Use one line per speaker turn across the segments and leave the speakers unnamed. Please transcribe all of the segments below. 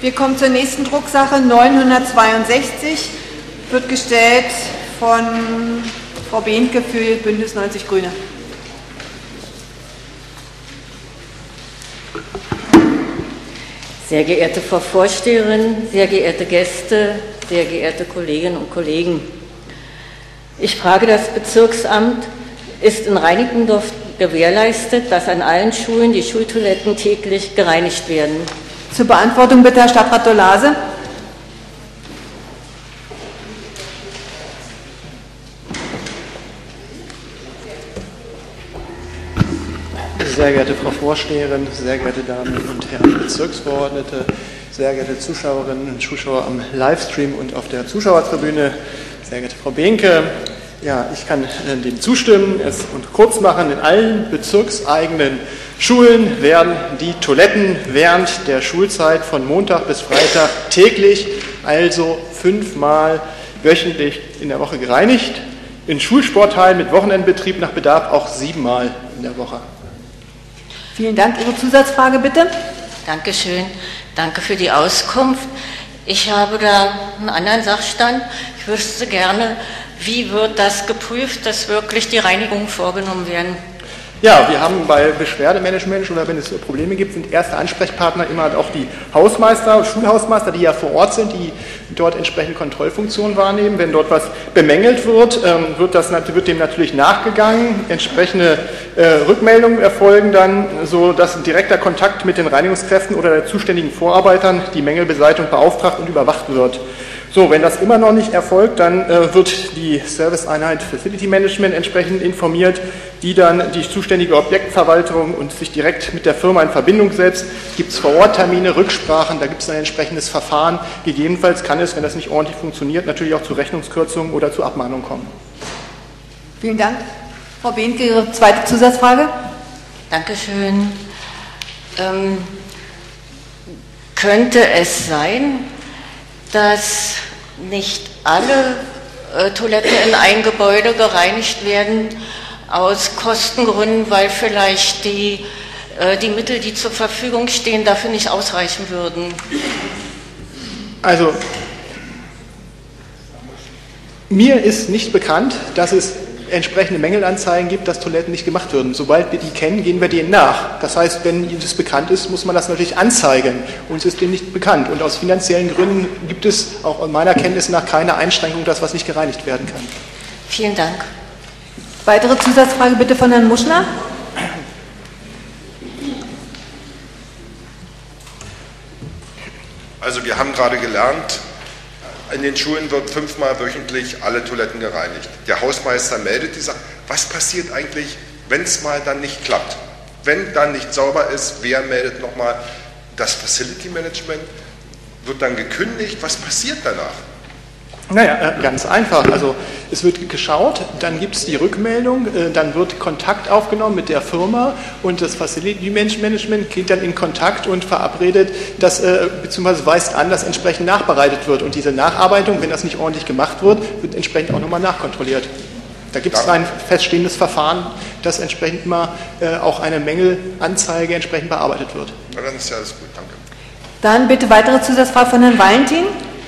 Wir kommen zur nächsten Drucksache 962, wird gestellt von Frau Behnke für Bündnis 90 Grüne.
Sehr geehrte Frau Vorsteherin, sehr geehrte Gäste, sehr geehrte Kolleginnen und Kollegen. Ich frage das Bezirksamt, ist in Reinickendorf gewährleistet, dass an allen Schulen die Schultoiletten täglich gereinigt werden?
Zur Beantwortung bitte Herr Stadtrat Dolase.
Sehr geehrte Frau Vorsteherin, sehr geehrte Damen und Herren Bezirksverordnete, sehr geehrte Zuschauerinnen und Zuschauer am Livestream und auf der Zuschauertribüne, sehr geehrte Frau Behnke, ja, ich kann dem zustimmen und kurz machen. In allen bezirkseigenen Schulen werden die Toiletten während der Schulzeit von Montag bis Freitag täglich, also 5-mal wöchentlich in der Woche gereinigt. In Schulsporthallen mit Wochenendbetrieb nach Bedarf auch 7-mal in der Woche.
Vielen Dank. Ihre Zusatzfrage bitte.
Dankeschön. Danke für die Auskunft. Ich habe da einen anderen Sachstand. Ich wüsste gerne, wie wird das geprüft, dass wirklich die Reinigungen vorgenommen werden?
Ja, wir haben bei Beschwerdemanagement oder wenn es Probleme gibt, sind erste Ansprechpartner immer auch die Hausmeister, Schulhausmeister, die ja vor Ort sind, die dort entsprechende Kontrollfunktionen wahrnehmen. Wenn dort was bemängelt wird, wird dem natürlich nachgegangen. Entsprechende Rückmeldungen erfolgen dann, so dass direkter Kontakt mit den Reinigungskräften oder der zuständigen Vorarbeitern die Mängelbeseitigung beauftragt und überwacht wird. So, wenn das immer noch nicht erfolgt, dann wird die Serviceeinheit Facility Management entsprechend informiert, die dann die zuständige Objektverwaltung und sich direkt mit der Firma in Verbindung setzt. Gibt es Vor-Ort-Termine, Rücksprachen, da gibt es ein entsprechendes Verfahren. Gegebenenfalls kann es, wenn das nicht ordentlich funktioniert, natürlich auch zu Rechnungskürzungen oder zu Abmahnungen kommen.
Vielen Dank. Frau Behnke, Ihre zweite Zusatzfrage.
Dankeschön. Könnte es sein, dass nicht alle Toiletten in einem Gebäude gereinigt werden, aus Kostengründen, weil vielleicht die Mittel, die zur Verfügung stehen, dafür nicht ausreichen würden?
Also, mir ist nicht bekannt, dass es entsprechende Mängelanzeigen gibt, dass Toiletten nicht gemacht würden. Sobald wir die kennen, gehen wir denen nach. Das heißt, wenn das bekannt ist, muss man das natürlich anzeigen. Uns ist dem nicht bekannt. Und aus finanziellen Gründen gibt es auch in meiner Kenntnis nach keine Einschränkung, dass was nicht gereinigt werden kann.
Vielen Dank.
Weitere Zusatzfrage bitte von Herrn Muschner.
Also wir haben gerade gelernt, in den Schulen wird 5-mal wöchentlich alle Toiletten gereinigt. Der Hausmeister meldet die Sache. Was passiert eigentlich, wenn es mal dann nicht klappt? Wenn dann nicht sauber ist, wer meldet nochmal? Das Facility Management wird dann gekündigt. Was passiert danach?
Naja, ganz einfach. Also es wird geschaut, dann gibt es die Rückmeldung, dann wird Kontakt aufgenommen mit der Firma und das Facility Management geht dann in Kontakt und verabredet, beziehungsweise weist an, dass entsprechend nachbereitet wird. Und diese Nacharbeitung, wenn das nicht ordentlich gemacht wird, wird entsprechend auch nochmal nachkontrolliert. Da gibt es ein feststehendes Verfahren, dass entsprechend mal auch eine Mängelanzeige entsprechend bearbeitet wird.
Na, dann ist ja alles gut, danke.
Dann bitte weitere Zusatzfrage von Herrn Valentin.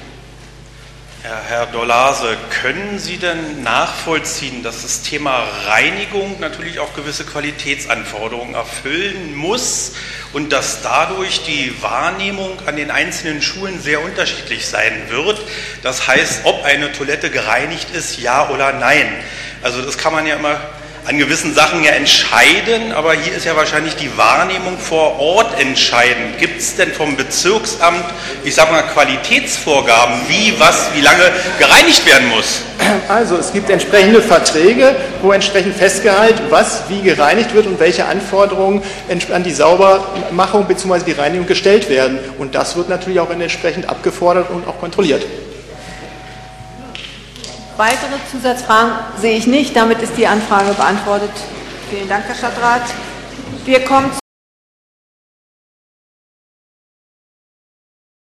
Herr Dolase, können Sie denn nachvollziehen, dass das Thema Reinigung natürlich auch gewisse Qualitätsanforderungen erfüllen muss und dass dadurch die Wahrnehmung an den einzelnen Schulen sehr unterschiedlich sein wird? Das heißt, ob eine Toilette gereinigt ist, ja oder nein. Also das kann man ja immer an gewissen Sachen ja entscheiden, aber hier ist ja wahrscheinlich die Wahrnehmung vor Ort entscheidend. Gibt es denn vom Bezirksamt, ich sag mal, Qualitätsvorgaben, wie lange gereinigt werden muss?
Also es gibt entsprechende Verträge, wo entsprechend festgehalten, was wie gereinigt wird und welche Anforderungen an die Saubermachung bzw. die Reinigung gestellt werden. Und das wird natürlich auch entsprechend abgefordert und auch kontrolliert.
Weitere Zusatzfragen sehe ich nicht. Damit ist die Anfrage beantwortet. Vielen Dank, Herr Stadtrat. Wir kommen